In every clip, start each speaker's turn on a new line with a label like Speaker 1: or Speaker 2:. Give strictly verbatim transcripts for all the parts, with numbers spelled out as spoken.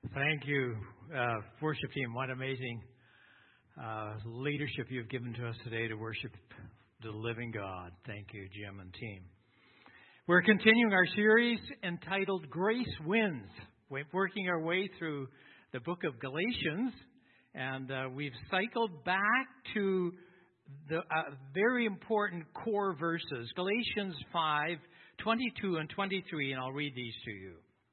Speaker 1: Thank you, uh, worship team. What amazing uh, leadership you've given to us today to worship the living God. Thank you, Jim and team. We're continuing our series entitled Grace Wins. We're working our way through the book of Galatians, and uh, we've cycled back to the uh, very important core verses, Galatians five, twenty-two and twenty-three, and I'll read these to you.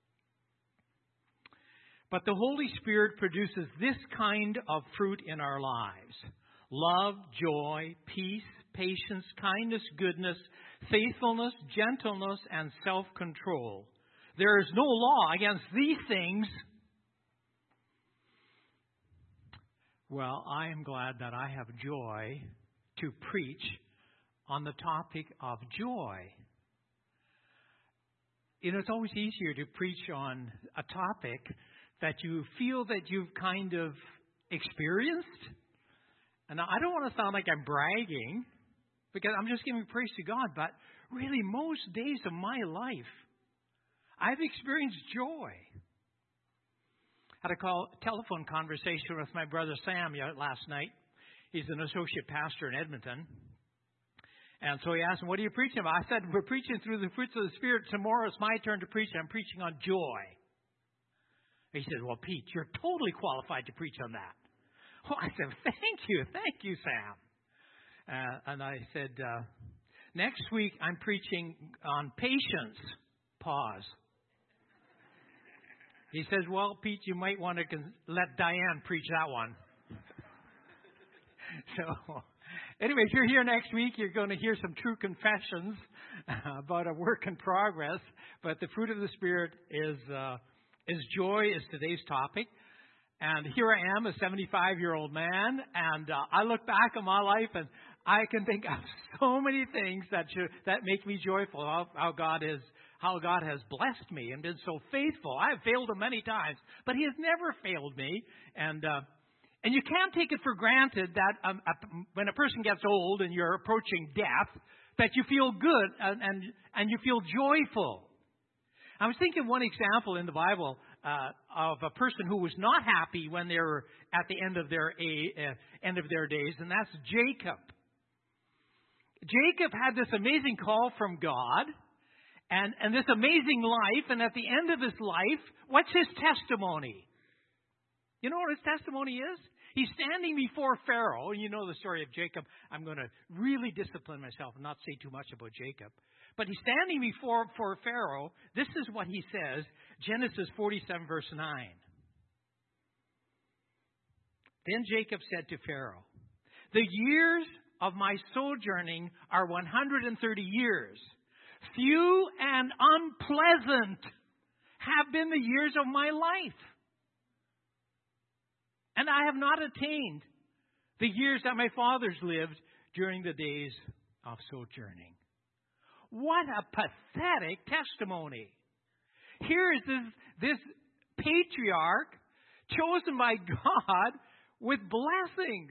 Speaker 1: But the Holy Spirit produces this kind of fruit in our lives: love, joy, peace, patience, kindness, goodness, faithfulness, gentleness, and self-control. There is no law against these things. Well, I am glad that I have joy to preach on the topic of joy. You know, it's always easier to preach on a topic that you feel that you've kind of experienced. And I don't want to sound like I'm bragging, because I'm just giving praise to God, but really most days of my life, I've experienced joy. I had a call, telephone conversation with my brother Sam last night. He's an associate pastor in Edmonton. And so he asked him, what are you preaching about? I said, we're preaching through the fruits of the Spirit. Tomorrow it's my turn to preach. I'm preaching on joy. He said, well, Pete, you're totally qualified to preach on that. Well, I said, thank you. Thank you, Sam. Uh, and I said, uh, next week I'm preaching on patience. Pause. He says, well, Pete, you might want to con- let Diane preach that one. So, anyway, if you're here next week, you're going to hear some true confessions about a work in progress. But the fruit of the Spirit is uh, is joy is today's topic. And here I am, a seventy-five-year-old man, and uh, I look back on my life, and I can think of so many things that should, that make me joyful. How, how God is, how God has blessed me and been so faithful. I have failed Him many times, but He has never failed me. And uh, and you can't take it for granted that um, a, when a person gets old and you're approaching death, that you feel good and and, and you feel joyful. I was thinking one example in the Bible uh, of a person who was not happy when they were at the end of their uh, end of their days, and that's Jacob. Jacob had this amazing call from God, and, and this amazing life, and at the end of his life, what's his testimony? You know what his testimony is? He's standing before Pharaoh, and you know the story of Jacob. I'm going to really discipline myself and not say too much about Jacob. But he's standing before for Pharaoh. This is what he says, Genesis forty-seven, verse nine. Then Jacob said to Pharaoh, the years of my sojourning are one hundred thirty years. Few and unpleasant have been the years of my life. And I have not attained the years that my fathers lived during the days of sojourning. What a pathetic testimony. Here is this, this patriarch chosen by God with blessings.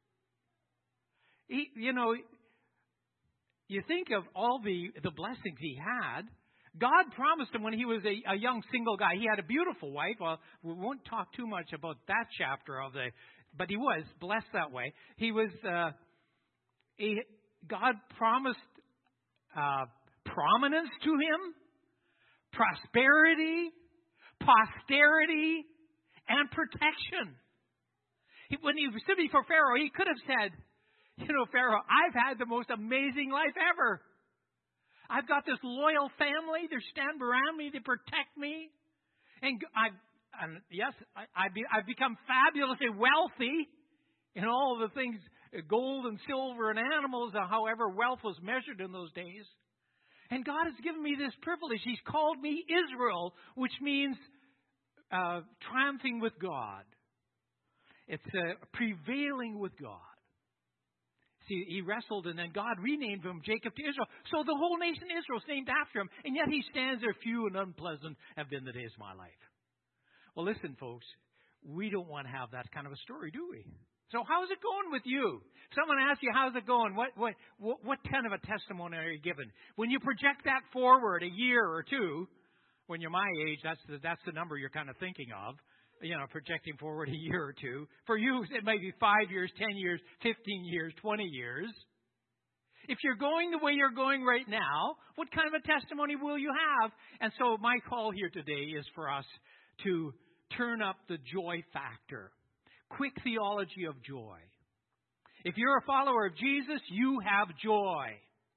Speaker 1: He, you know, you think of all the, the blessings he had. God promised him when he was a, a young single guy. He had a beautiful wife. Well, we won't talk too much about that chapter of the, but he was blessed that way. He was, uh, he, God promised uh, prominence to him, prosperity, posterity, and protection. He, when he stood before Pharaoh, he could have said, you know, Pharaoh, I've had the most amazing life ever. I've got this loyal family. They stand around me to protect me. And I've, and yes, I, I've, be, I've become fabulously wealthy in all of the things, gold and silver and animals, or however wealth was measured in those days. And God has given me this privilege. He's called me Israel, which means uh, triumphing with God. It's uh, prevailing with God. See, he wrestled, and then God renamed him Jacob to Israel. So the whole nation Israel is named after him. And yet he stands there, few and unpleasant have been the days of my life. Well, listen, folks, we don't want to have that kind of a story, do we? So how's it going with you? Someone asks you, how's it going? What, what, what, what kind of a testimony are you given? When you project that forward a year or two, when you're my age, that's the, that's the number you're kind of thinking of. you know, projecting forward a year or two. For you, it may be five years, ten years, fifteen years, twenty years. If you're going the way you're going right now, what kind of a testimony will you have? And so my call here today is for us to turn up the joy factor. Quick theology of joy. If you're a follower of Jesus, you have joy.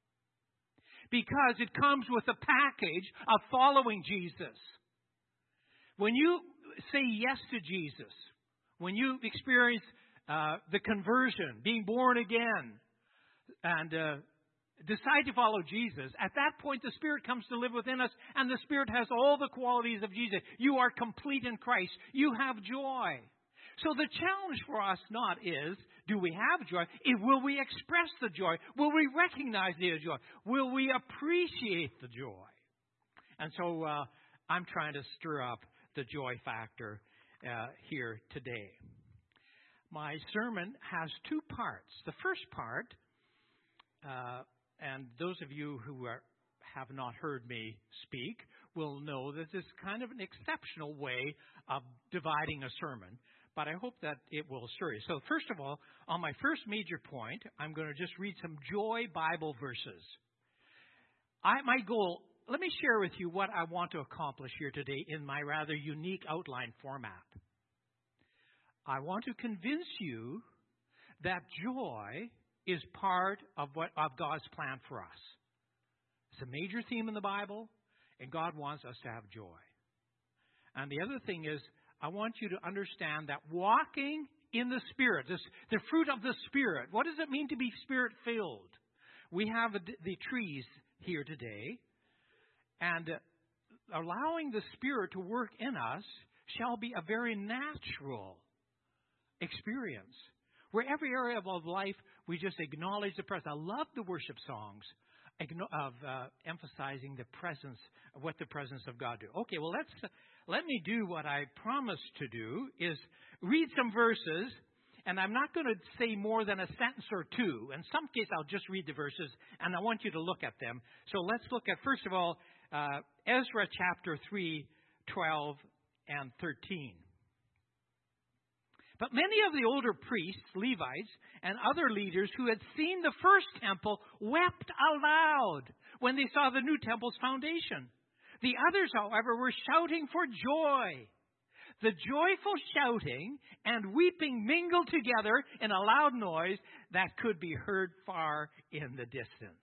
Speaker 1: Because it comes with a package of following Jesus. When you say yes to Jesus, when you experience uh, the conversion, being born again, and uh, decide to follow Jesus, at that point the Spirit comes to live within us, and the Spirit has all the qualities of Jesus. You are complete in Christ. You have joy. So the challenge for us not is, do we have joy? It, will we express the joy? Will we recognize the joy? Will we appreciate the joy? And so uh, I'm trying to stir up the joy factor uh, here today. My sermon has two parts. The first part, uh, and those of you who are, have not heard me speak will know that this is kind of an exceptional way of dividing a sermon. But I hope that it will stir you. So first of all, on my first major point, I'm going to just read some joy Bible verses. I, my goal, let me share with you what I want to accomplish here today in my rather unique outline format. I want to convince you that joy is part of what of God's plan for us. It's a major theme in the Bible, and God wants us to have joy. And the other thing is, I want you to understand that walking in the Spirit, this, the fruit of the Spirit, what does it mean to be Spirit-filled? We have the, the trees here today, and allowing the Spirit to work in us shall be a very natural experience. Where every area of life, we just acknowledge the presence. I love the worship songs of uh, emphasizing the presence, of what the presence of God do. Okay, well, let's... Uh, Let me do what I promised to do, is read some verses, and I'm not going to say more than a sentence or two. In some case, I'll just read the verses, and I want you to look at them. So let's look at, first of all, uh, Ezra chapter three, twelve, and thirteen. But many of the older priests, Levites, and other leaders who had seen the first temple wept aloud when they saw the new temple's foundation. The others, however, were shouting for joy. The joyful shouting and weeping mingled together in a loud noise that could be heard far in the distance.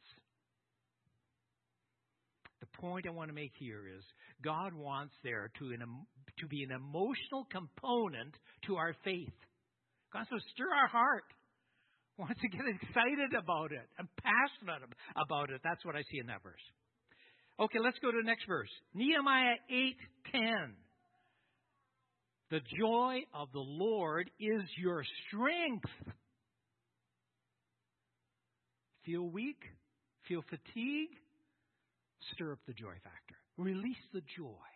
Speaker 1: The point I want to make here is God wants there to, an, to be an emotional component to our faith. God wants to stir our heart. Wants to get excited about it and passionate about it. That's what I see in that verse. Okay, let's go to the next verse. Nehemiah eight ten. The joy of the Lord is your strength. Feel weak? Feel fatigue? Stir up the joy factor. Release the joy.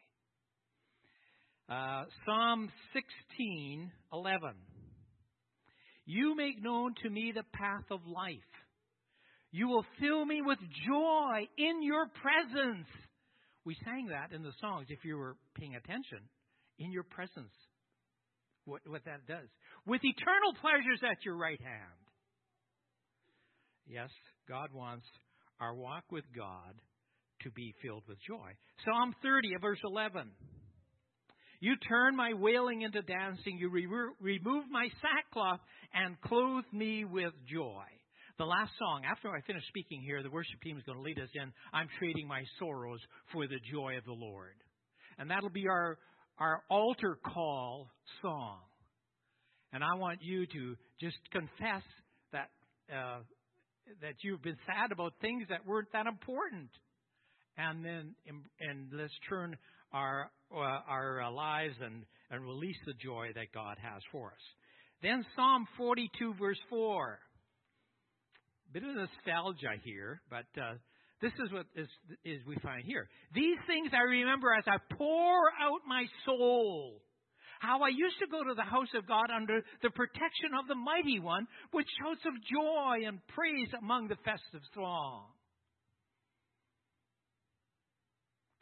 Speaker 1: Uh, Psalm sixteen eleven. You make known to me the path of life. You will fill me with joy in your presence. We sang that in the songs, if you were paying attention. In your presence. What, what that does. With eternal pleasures at your right hand. Yes, God wants our walk with God to be filled with joy. Psalm thirty, verse eleven. You turn my wailing into dancing. You re- remove my sackcloth and clothe me with joy. The last song, after I finish speaking here, the worship team is going to lead us in, I'm trading my sorrows for the joy of the Lord. And that'll be our, our altar call song. And I want you to just confess that uh, that you've been sad about things that weren't that important. And then and let's turn our uh, our lives and, and release the joy that God has for us. Then Psalm forty-two, verse four. Bit of nostalgia here, but uh, this is what is, is we find here. These things I remember as I pour out my soul. How I used to go to the house of God under the protection of the Mighty One with shouts of joy and praise among the festive throng.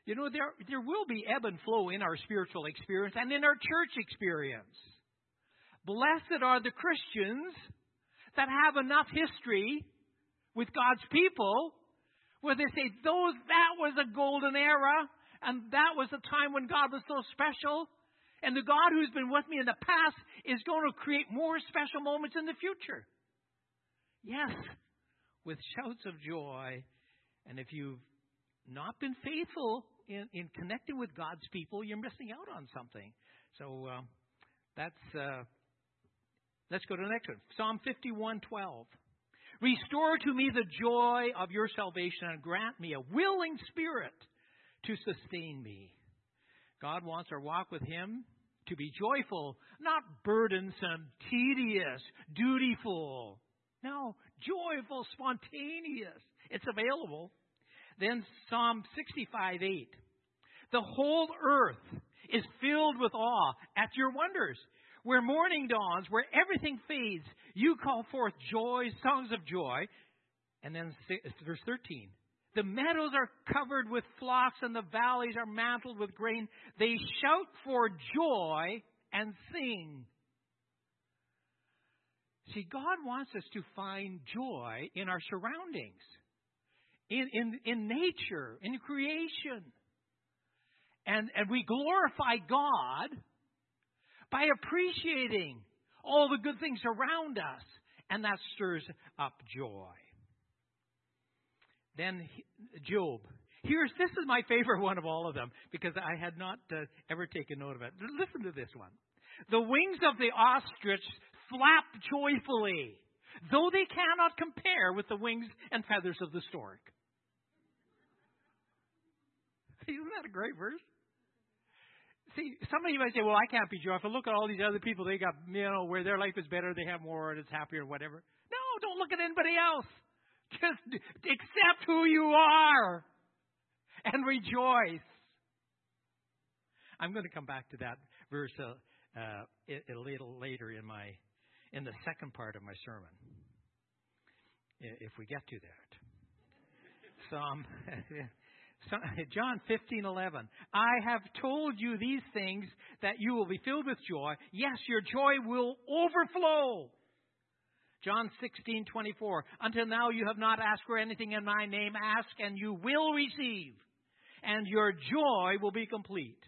Speaker 1: You know, there, there will be ebb and flow in our spiritual experience and in our church experience. Blessed are the Christians that have enough history with God's people where they say, those, that was a golden era, and that was a time when God was so special, and the God who's been with me in the past is going to create more special moments in the future. Yes, with shouts of joy. And if you've not been faithful in, in connecting with God's people, you're missing out on something. So uh, that's uh, let's go to the next one. Psalm fifty-one twelve. Restore to me the joy of your salvation and grant me a willing spirit to sustain me. God wants our walk with Him to be joyful, not burdensome, tedious, dutiful. No, joyful, spontaneous. It's available. Then Psalm sixty-five eight. The whole earth is filled with awe at your wonders. Where morning dawns, where everything fades, you call forth joy, songs of joy. And then verse thirteen. The meadows are covered with flocks and the valleys are mantled with grain. They shout for joy and sing. See, God wants us to find joy in our surroundings, in, in, in nature, in creation. And, and we glorify God by appreciating all the good things around us. And that stirs up joy. Then Job. Here's this is my favorite one of all of them because I had not uh, ever taken note of it. Listen to this one. The wings of the ostrich flap joyfully, though they cannot compare with the wings and feathers of the stork. Isn't that a great verse? See, some of you might say, well, I can't be joyful. Look at all these other people. They got, you know, where their life is better, they have more, and it's happier, whatever. No, don't look at anybody else. Just accept who you are and rejoice. I'm going to come back to that verse uh, uh, a little later in my in the second part of my sermon, if we get to that. Psalm, John fifteen eleven. I have told you these things that you will be filled with joy. Yes, your joy will overflow. John sixteen twenty-four. Until now you have not asked for anything in my name. Ask and you will receive, and your joy will be complete.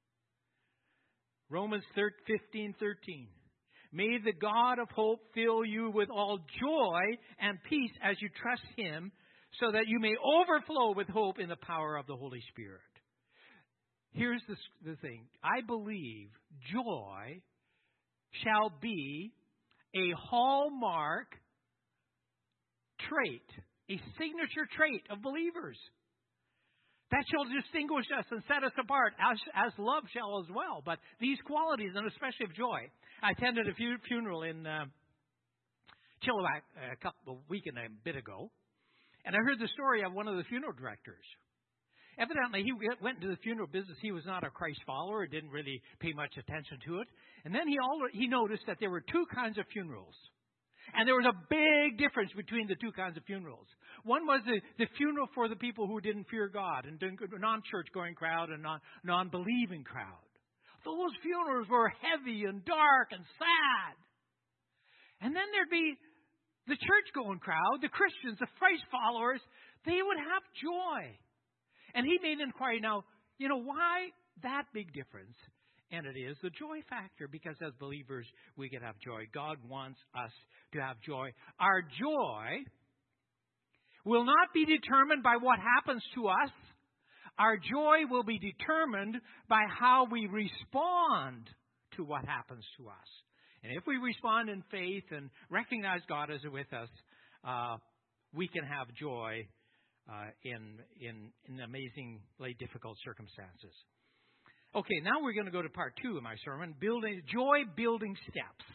Speaker 1: Romans fifteen thirteen. May the God of hope fill you with all joy and peace as you trust Him, so that you may overflow with hope in the power of the Holy Spirit. Here's the, the thing. I believe joy shall be a hallmark trait, a signature trait of believers. That shall distinguish us and set us apart, as, as love shall as well. But these qualities, and especially of joy. I attended a funeral in uh, Chilliwack a couple of week and a bit ago, and I heard the story of one of the funeral directors. Evidently, he went into the funeral business. He was not a Christ follower, didn't really pay much attention to it. And then he all, he noticed that there were two kinds of funerals. And there was a big difference between the two kinds of funerals. One was the, the funeral for the people who didn't fear God, and didn't, non-church going crowd and non, non-believing crowd. Those funerals were heavy and dark and sad. And then there'd be the church-going crowd, the Christians, the Christ followers. They would have joy. And he made an inquiry. Now, you know, why that big difference? And it is the joy factor, because as believers, we can have joy. God wants us to have joy. Our joy will not be determined by what happens to us. Our joy will be determined by how we respond to what happens to us. And if we respond in faith and recognize God is with us, uh, we can have joy uh, in, in, in amazingly difficult circumstances. Okay, now we're going to go to part two of my sermon, building joy building steps.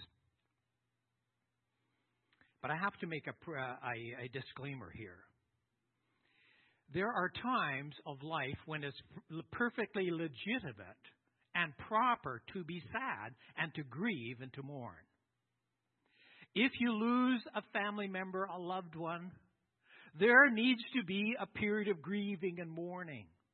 Speaker 1: But I have to make a, a, a disclaimer here. There are times of life when it's perfectly legitimate and proper to be sad and to grieve and to mourn. If you lose a family member, a loved one, there needs to be a period of grieving and mourning.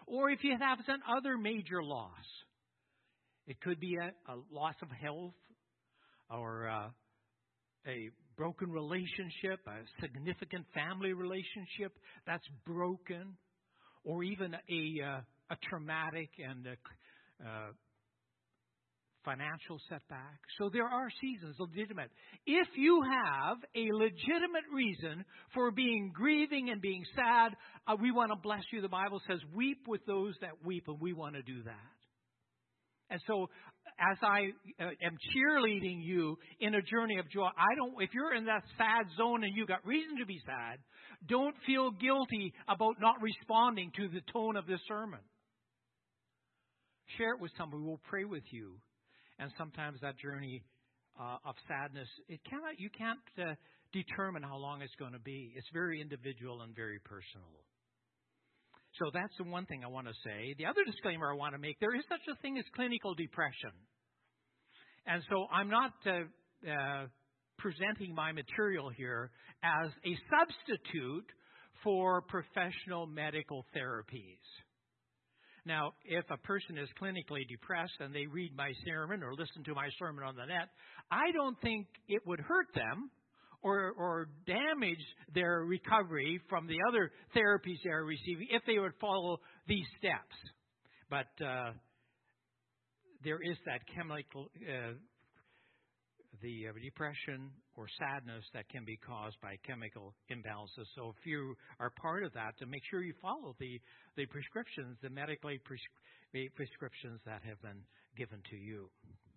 Speaker 1: or if you have some other major loss. It could be a, a loss of health, or uh, a broken relationship, a significant family relationship that's broken, or even a, uh, a traumatic and a, uh, financial setback. So there are seasons, legitimate. If you have a legitimate reason for being grieving and being sad, uh, we want to bless you. The Bible says, weep with those that weep, and we want to do that. And so, as I uh, am cheerleading you in a journey of joy, I don't. If you're in that sad zone and you got reason to be sad, don't feel guilty about not responding to the tone of this sermon. Share it with someone. We'll pray with you. And sometimes that journey uh, of sadness, it cannot. You can't uh, determine how long it's going to be. It's very individual and very personal. So that's the one thing I want to say. The other disclaimer I want to make, there is such a thing as clinical depression. And so I'm not uh, uh, presenting my material here as a substitute for professional medical therapies. Now, if a person is clinically depressed and they read my sermon or listen to my sermon on the net, I don't think it would hurt them or, or damage their recovery from the other therapies they're receiving if they would follow these steps. But uh, there is that chemical, uh, the uh, depression or sadness that can be caused by chemical imbalances. So if you are part of that, to make sure you follow the, the prescriptions, the medically pres- prescriptions that have been given to you.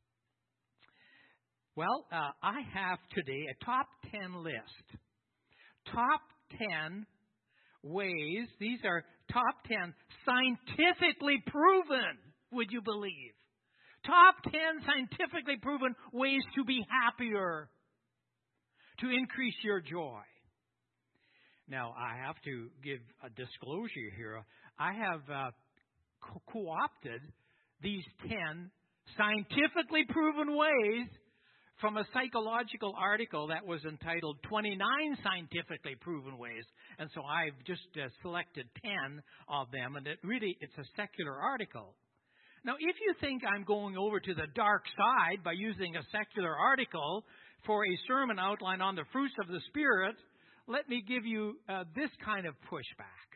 Speaker 1: Well, uh, I have today a top ten list. Top ten ways. These are top ten scientifically proven, would you believe? Top ten scientifically proven ways to be happier, to increase your joy. Now, I have to give a disclosure here. I have uh, co- co-opted these ten scientifically proven ways from a psychological article that was entitled twenty-nine Scientifically Proven Ways. And so I've just uh, selected ten of them, and it really, it's a secular article. Now, if you think I'm going over to the dark side by using a secular article for a sermon outline on the fruits of the Spirit, let me give you uh, this kind of pushback.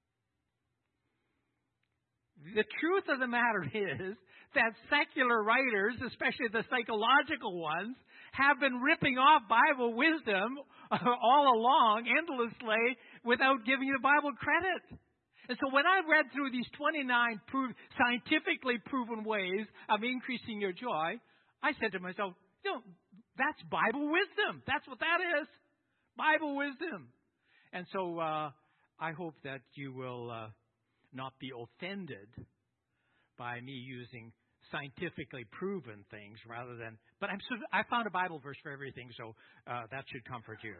Speaker 1: The truth of the matter is that secular writers, especially the psychological ones, have been ripping off Bible wisdom all along endlessly without giving the Bible credit. And so when I read through these twenty-nine prov- scientifically proven ways of increasing your joy, I said to myself, you know, that's Bible wisdom. That's what that is. Bible wisdom. And so uh, I hope that you will uh, not be offended by me using scientifically proven things rather than, but I'm I found a Bible verse for everything, so uh, that should comfort you.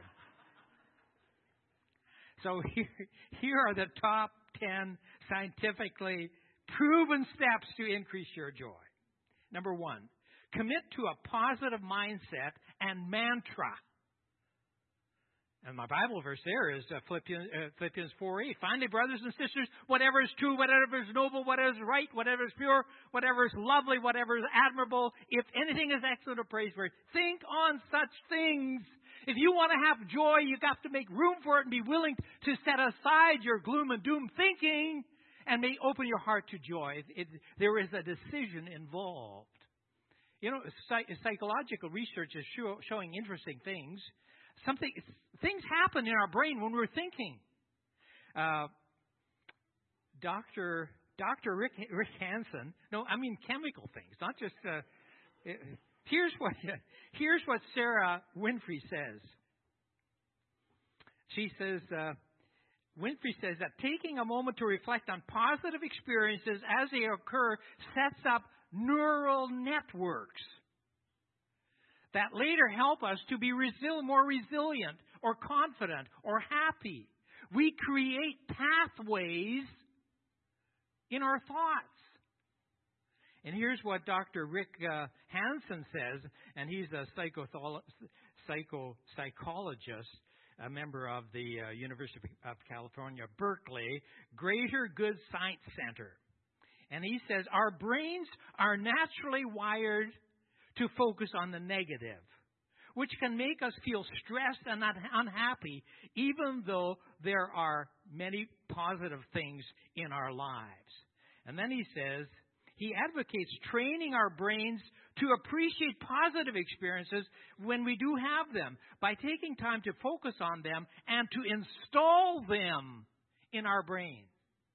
Speaker 1: So here, here are the top ten scientifically proven steps to increase your joy. Number one, commit to a positive mindset and mantra. And my Bible verse there is uh, Philippians, uh, Philippians four eight. Finally, brothers and sisters, whatever is true, whatever is noble, whatever is right, whatever is pure, whatever is lovely, whatever is admirable, if anything is excellent or praiseworthy, think on such things. If you want to have joy, you've got to make room for it and be willing to set aside your gloom and doom thinking and may open your heart to joy. It, there is a decision involved. You know, psych- psychological research is show, showing interesting things. Something things happen in our brain when we're thinking. Uh, Doctor Doctor Rick Rick Hansen. No, I mean chemical things, not just. Uh, here's what here's what Sarah Winfrey says. She says. Uh, Winfrey says that taking a moment to reflect on positive experiences as they occur sets up neural networks that later help us to be resil- more resilient or confident or happy. We create pathways in our thoughts. And here's what Doctor Rick uh, Hansen says, and he's a psychotholo- psycho psychologist a member of the uh, University of California, Berkeley, Greater Good Science Center. And he says, our brains are naturally wired to focus on the negative, which can make us feel stressed and not unhappy, even though there are many positive things in our lives. And then he says, he advocates training our brains to appreciate positive experiences when we do have them by taking time to focus on them and to install them in our brain.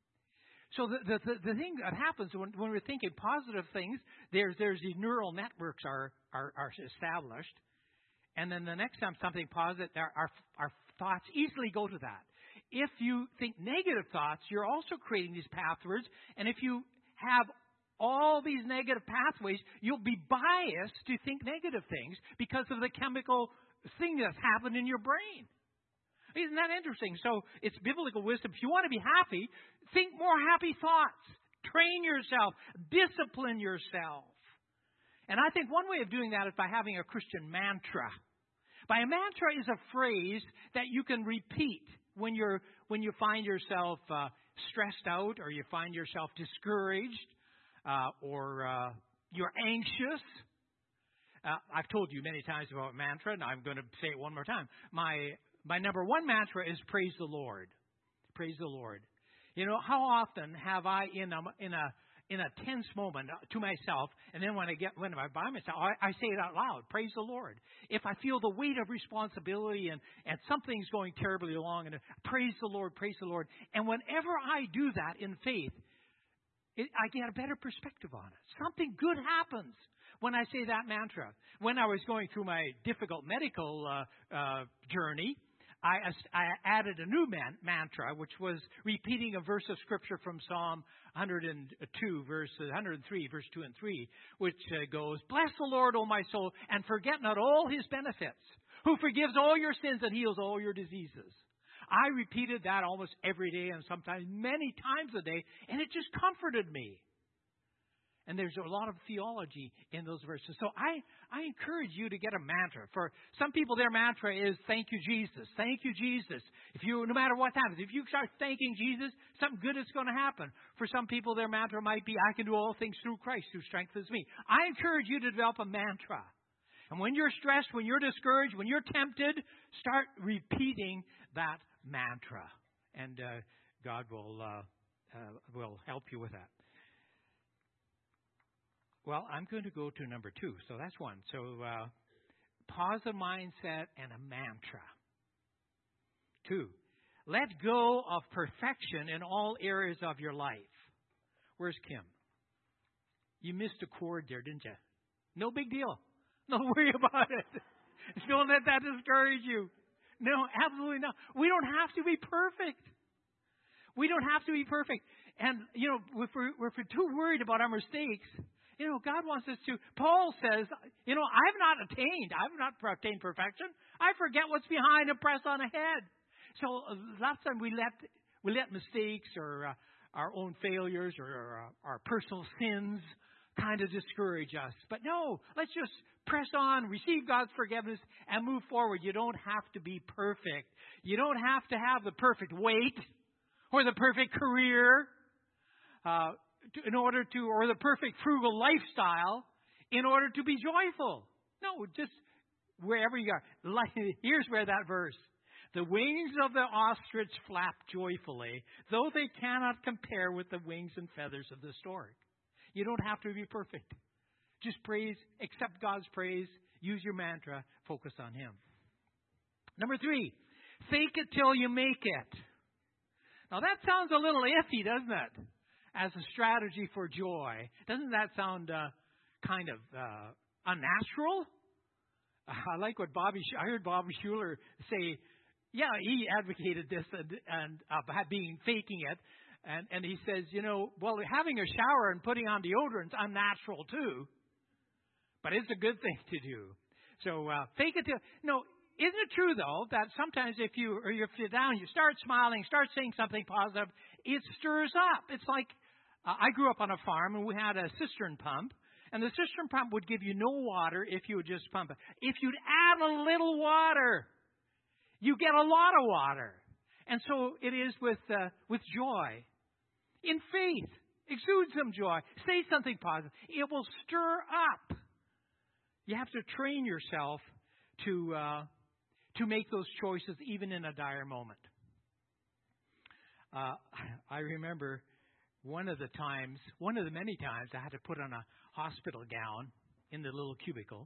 Speaker 1: So the the, the thing that happens when, when we're thinking positive things, there's there's these neural networks are, are, are established. And then the next time something positive, our, our, our thoughts easily go to that. If you think negative thoughts, you're also creating these pathways. And if you have all these negative pathways, you'll be biased to think negative things because of the chemical thing that's happened in your brain. Isn't that interesting? So it's biblical wisdom. If you want to be happy, think more happy thoughts. Train yourself. Discipline yourself. And I think one way of doing that is by having a Christian mantra. By a mantra is a phrase that you can repeat when you're when you find yourself uh, stressed out, or you find yourself discouraged, uh, or uh, you're anxious. Uh, I've told you many times about mantra, and I'm going to say it one more time. My my number one mantra is praise the Lord. Praise the Lord. You know, how often have I in a in a in a tense moment to myself, and then when I get when I'm by myself, I, I say it out loud, praise the Lord. If I feel the weight of responsibility and, and something's going terribly wrong, and praise the Lord, praise the Lord. And whenever I do that in faith, it, I get a better perspective on it. Something good happens when I say that mantra. When I was going through my difficult medical uh, uh, journey, I, I added a new man, mantra, which was repeating a verse of Scripture from Psalm one hundred two, verse one hundred three, verse two and three, which uh, goes, bless the Lord, O my soul, and forget not all His benefits, who forgives all your sins and heals all your diseases. I repeated that almost every day, and sometimes many times a day, and it just comforted me. And there's a lot of theology in those verses. So I, I encourage you to get a mantra. For some people, their mantra is, thank you, Jesus. Thank you, Jesus. If you, no matter what happens, if you start thanking Jesus, something good is going to happen. For some people, their mantra might be, I can do all things through Christ who strengthens me. I encourage you to develop a mantra. And when you're stressed, when you're discouraged, when you're tempted, start repeating that mantra. And uh, God will uh, uh, will help you with that. Well, I'm going to go to number two. So that's one. So uh, positive mindset and a mantra. Two, let go of perfection in all areas of your life. Where's Kim? You missed a chord there, didn't you? No big deal. Don't worry about it. Don't let that discourage you. No, absolutely not. We don't have to be perfect. We don't have to be perfect. And, you know, if we're, if we're too worried about our mistakes, you know, God wants us to. Paul says, you know, I've not attained. I've not attained perfection. I forget what's behind and press on ahead. So uh, lots of times we let we let mistakes or uh, our own failures or, or uh, our personal sins kind of discourage us. But no, let's just press on, receive God's forgiveness, and move forward. You don't have to be perfect. You don't have to have the perfect weight or the perfect career. Uh, in order to, or the perfect frugal lifestyle in order to be joyful. No, just wherever you are. Here's where that verse. The wings of the ostrich flap joyfully, though they cannot compare with the wings and feathers of the stork. You don't have to be perfect. Just praise, accept God's praise, use your mantra, focus on Him. Number three, fake it till you make it. Now that sounds a little iffy, doesn't it? As a strategy for joy. Doesn't that sound uh, kind of uh, unnatural? I like what Bobby, I heard Bobby Schuller say, yeah, he advocated this and, and uh, being faking it. And, and he says, you know, well, having a shower and putting on deodorant's unnatural too. But it's a good thing to do. So uh, fake it till, no, isn't it true though that sometimes if you, or if you're down, you start smiling, start saying something positive, it stirs up. It's like, uh, I grew up on a farm and we had a cistern pump, and the cistern pump would give you no water if you would just pump it. If you'd add a little water, You get a lot of water. And so it is with uh, with joy. In faith, exude some joy. Say something positive. It will stir up. You have to train yourself to uh, to make those choices even in a dire moment. Uh, I remember one of the times, one of the many times I had to put on a hospital gown in the little cubicle.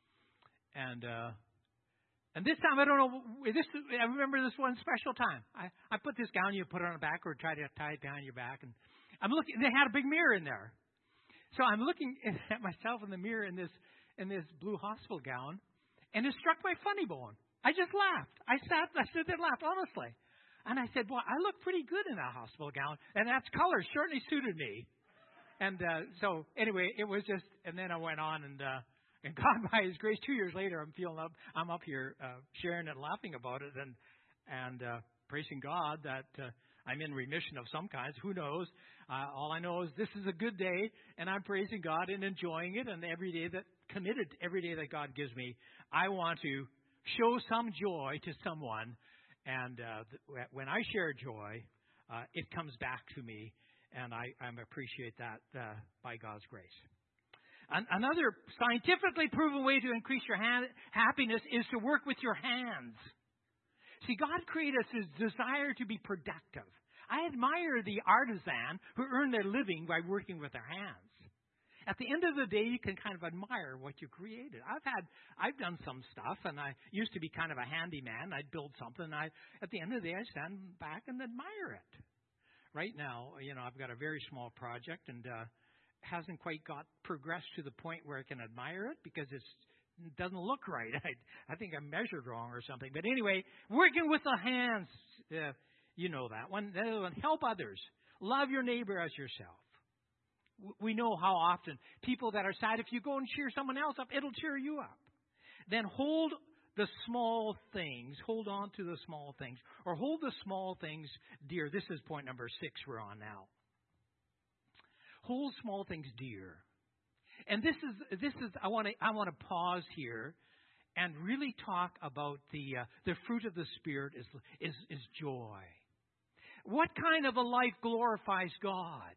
Speaker 1: And uh, and this time, I don't know, this I remember this one special time. I, I put this gown, you put it on the back or try to tie it behind your back. And I'm looking, they had a big mirror in there. So I'm looking at myself in the mirror in this in this blue hospital gown, and it struck my funny bone. I just laughed. I sat, I stood there and laughed, honestly. And I said, well, I look pretty good in that hospital gown, and that color certainly suited me. And uh, so, anyway, it was just, and then I went on, and uh, and God, by His grace, two years later, I'm feeling up, I'm up here uh, sharing and laughing about it, and and uh, praising God that uh, I'm in remission of some kinds. Who knows? Uh, all I know is this is a good day, and I'm praising God and enjoying it. And every day that committed, every day that God gives me, I want to show some joy to someone. And uh, th- when I share joy, uh, it comes back to me, and I, I appreciate that uh, by God's grace. An- another scientifically proven way to increase your ha- happiness is to work with your hands. See, God created us His desire to be productive. I admire the artisan who earn their living by working with their hands. At the end of the day, you can kind of admire what you created. I've had, I've done some stuff, and I used to be kind of a handyman. I'd build something, and I, at the end of the day, I stand back and admire it. Right now, you know, I've got a very small project, and uh, hasn't quite got progressed to the point where I can admire it because it's, it doesn't look right. I, I think I measured wrong or something. But anyway, working with the hands, uh, you know that one. Help others. Love your neighbor as yourself. We know how often people that are sad, if you go and cheer someone else up, it'll cheer you up. Then hold the small things. Hold on to the small things. Or hold the small things dear. This is point number six we're on now. Hold small things dear. And this is, this is, I want to, I want to pause here and really talk about the, uh, the fruit of the Spirit is, is, is joy. What kind of a life glorifies God?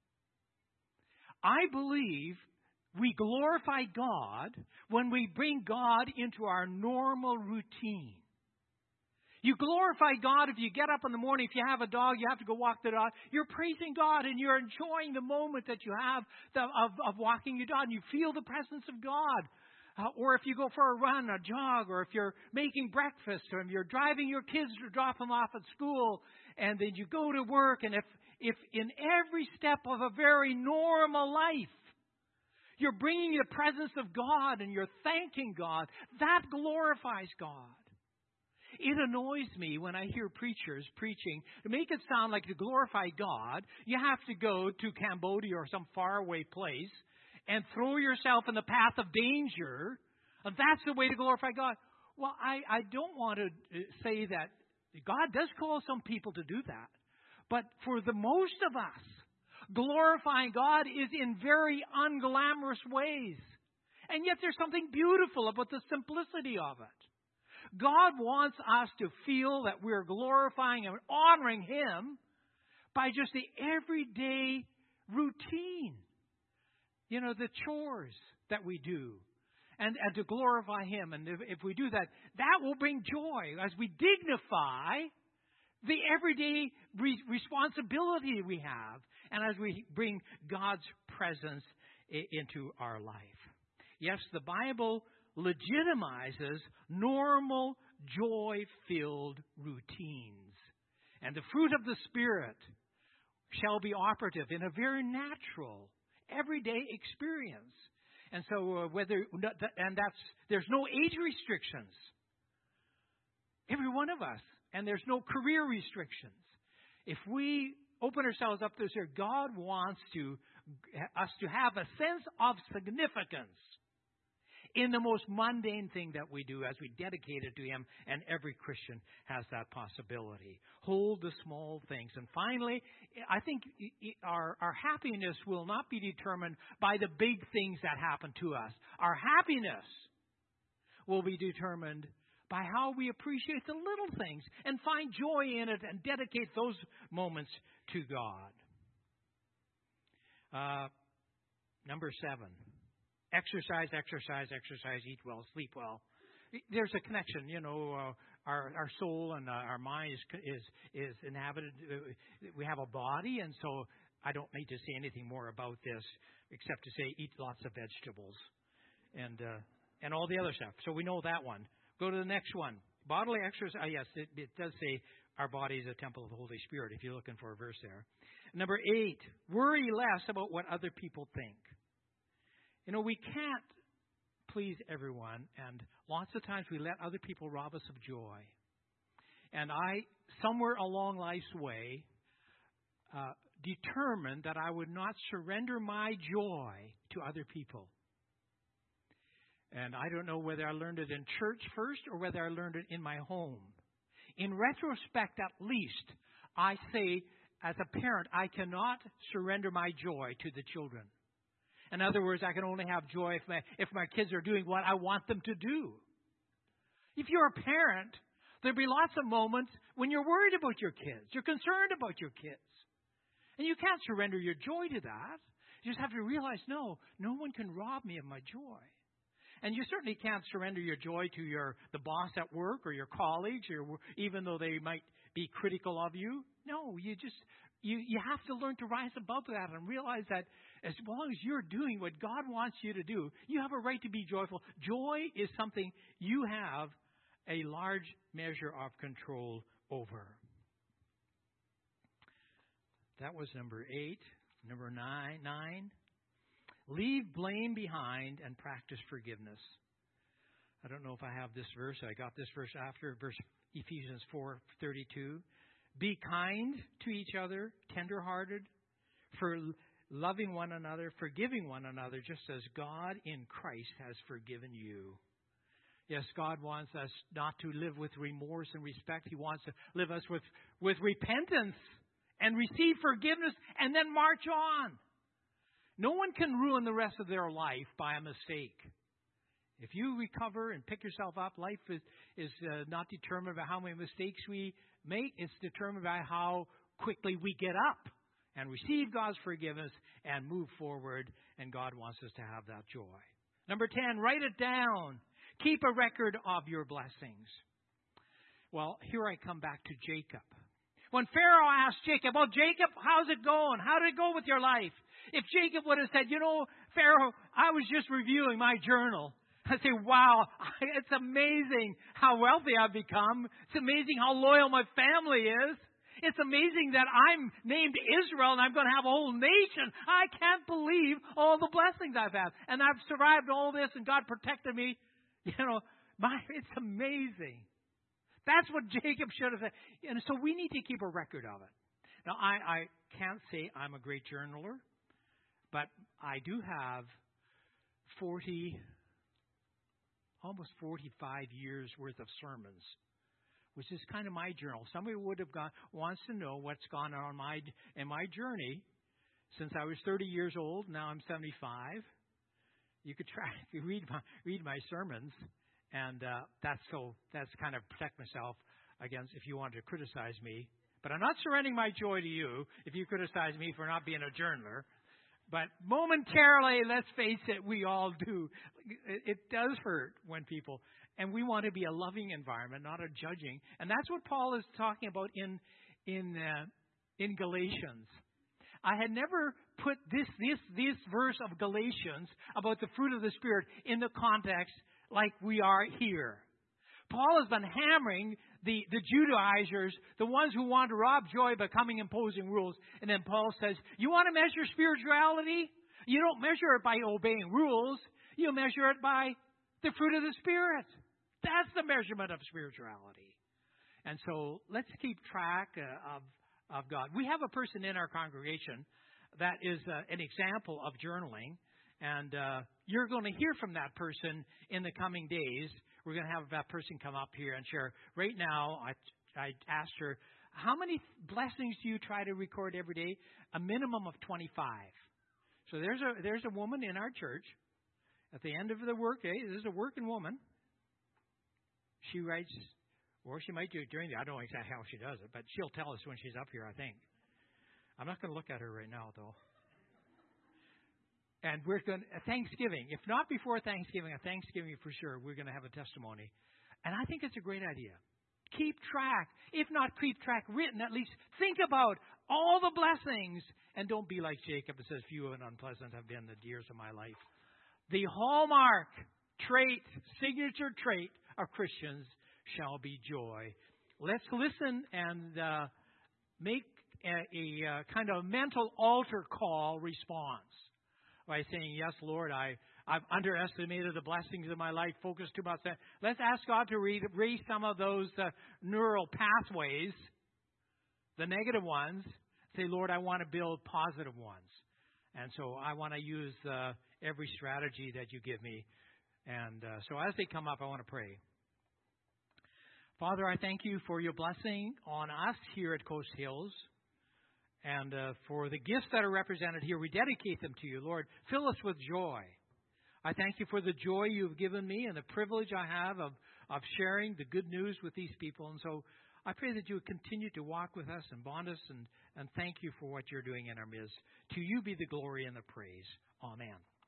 Speaker 1: I believe we glorify God when we bring God into our normal routine. You glorify God if you get up in the morning. If you have a dog, you have to go walk the dog. You're praising God and you're enjoying the moment that you have the, of, of walking your dog. And you feel the presence of God. Uh, or if you go for a run, a jog, or if you're making breakfast, or if you're driving your kids to drop them off at school, and then you go to work, and if If in every step of a very normal life, you're bringing the presence of God and you're thanking God, that glorifies God. It annoys me when I hear preachers preaching. To make it sound like to glorify God, you have to go to Cambodia or some faraway place and throw yourself in the path of danger. And that's the way to glorify God. Well, I, I don't want to say that God does call some people to do that. But for the most of us, glorifying God is in very unglamorous ways. And yet there's something beautiful about the simplicity of it. God wants us to feel that we're glorifying and honoring Him by just the everyday routine. You know, the chores that we do. And, and to glorify Him. And if, if we do that, that will bring joy as we dignify the everyday re- responsibility we have, and as we bring God's presence I- into our life. Yes, the Bible legitimizes normal, joy-filled routines. And the fruit of the Spirit shall be operative in a very natural, everyday experience. And so uh, whether, and that's, there's no age restrictions. Every one of us. And there's no career restrictions. If we open ourselves up to this, God wants to us to have a sense of significance in the most mundane thing that we do as we dedicate it to Him. And every Christian has that possibility. Hold the small things. And finally, I think our, our happiness will not be determined by the big things that happen to us. Our happiness will be determined by how we appreciate the little things and find joy in it and dedicate those moments to God. Uh, number seven, exercise, exercise, exercise, eat well, sleep well. There's a connection, you know, uh, our our soul and uh, our mind is is is inhabited. We have a body, and so I don't need to say anything more about this except to say eat lots of vegetables and uh, and all the other stuff. So we know that one. Go to the next one. Bodily exercise. Uh, yes, it, it does say our body is a temple of the Holy Spirit, if you're looking for a verse there. Number eight, worry less about what other people think. You know, we can't please everyone, and lots of times we let other people rob us of joy. And I, somewhere along life's way, uh, determined that I would not surrender my joy to other people. And I don't know whether I learned it in church first or whether I learned it in my home. In retrospect, at least, I say, as a parent, I cannot surrender my joy to the children. In other words, I can only have joy if my, if my kids are doing what I want them to do. If you're a parent, there'll be lots of moments when you're worried about your kids. You're concerned about your kids. And you can't surrender your joy to that. You just have to realize, no, no one can rob me of my joy. And you certainly can't surrender your joy to your the boss at work or your colleagues, or even though they might be critical of you. No, you just you, you have to learn to rise above that and realize that as long as you're doing what God wants you to do, you have a right to be joyful. Joy is something you have a large measure of control over. That was number eight. Number nine, nine. Leave blame behind and practice forgiveness. I don't know if I have this verse. I got this verse after verse Ephesians four thirty-two. Be kind to each other, tenderhearted, for loving one another, forgiving one another, just as God in Christ has forgiven you. Yes, God wants us not to live with remorse and respect. He wants to live us with, with repentance and receive forgiveness and then march on. No one can ruin the rest of their life by a mistake. If you recover and pick yourself up, life is, is uh, not determined by how many mistakes we make. It's determined by how quickly we get up and receive God's forgiveness and move forward. And God wants us to have that joy. Number ten, write it down. Keep a record of your blessings. Well, here I come back to Jacob. When Pharaoh asked Jacob, well, Jacob, how's it going? How did it go with your life? If Jacob would have said, you know, Pharaoh, I was just reviewing my journal. I'd say, wow, it's amazing how wealthy I've become. It's amazing how loyal my family is. It's amazing that I'm named Israel and I'm going to have a whole nation. I can't believe all the blessings I've had. And I've survived all this and God protected me. You know, my, it's amazing. That's what Jacob should have said. And so we need to keep a record of it. Now, I, I can't say I'm a great journaler, but I do have forty, almost forty-five years worth of sermons, which is kind of my journal. Somebody would have gone, wants to know what's gone on my in my journey since I was thirty years old. Now I'm seventy-five. You could try if you read my read my sermons, and uh, that's so that's kind of protect myself against if you wanted to criticize me. But I'm not surrendering my joy to you if you criticize me for not being a journaler. But momentarily, let's face it, we all do. It, it does hurt when people, and we want to be a loving environment, not a judging. And that's what Paul is talking about in in uh, in Galatians. I had never put this this this verse of Galatians about the fruit of the Spirit in the context like we are here. Paul has been hammering the, the Judaizers, the ones who want to rob joy by coming imposing rules. And then Paul says, you want to measure spirituality? You don't measure it by obeying rules. You measure it by the fruit of the Spirit. That's the measurement of spirituality. And so let's keep track uh, of, of God. We have a person in our congregation that is uh, an example of journaling. And uh, you're going to hear from that person in the coming days. We're going to have that person come up here and share. Right now, I, I asked her, how many blessings do you try to record every day? A minimum of twenty-five. So there's a there's a woman in our church. At the end of the workday, this is a working woman. she writes, or she might do it during the, I don't know exactly how she does it, but she'll tell us when she's up here, I think. I'm not going to look at her right now, though. And we're going to, Thanksgiving, if not before Thanksgiving, a Thanksgiving for sure, we're going to have a testimony. And I think it's a great idea. Keep track, if not keep track written, at least think about all the blessings. And don't be like Jacob that says, few and unpleasant have been the years of my life. The hallmark trait, signature trait of Christians shall be joy. Let's listen and uh, make a, a, a kind of mental altar call response by saying, yes, Lord, I, I've underestimated the blessings of my life, focused too much. Let's ask God to read, raise some of those uh, neural pathways, the negative ones. Say, Lord, I want to build positive ones. And so I want to use uh, every strategy that you give me. And uh, so as they come up, I want to pray. Father, I thank you for your blessing on us here at Coast Hills. And uh, for the gifts that are represented here, we dedicate them to you, Lord. Fill us with joy. I thank you for the joy you've given me and the privilege I have of, of sharing the good news with these people. And so I pray that you would continue to walk with us and bond us, and, and thank you for what you're doing in our midst. To you be the glory and the praise. Amen.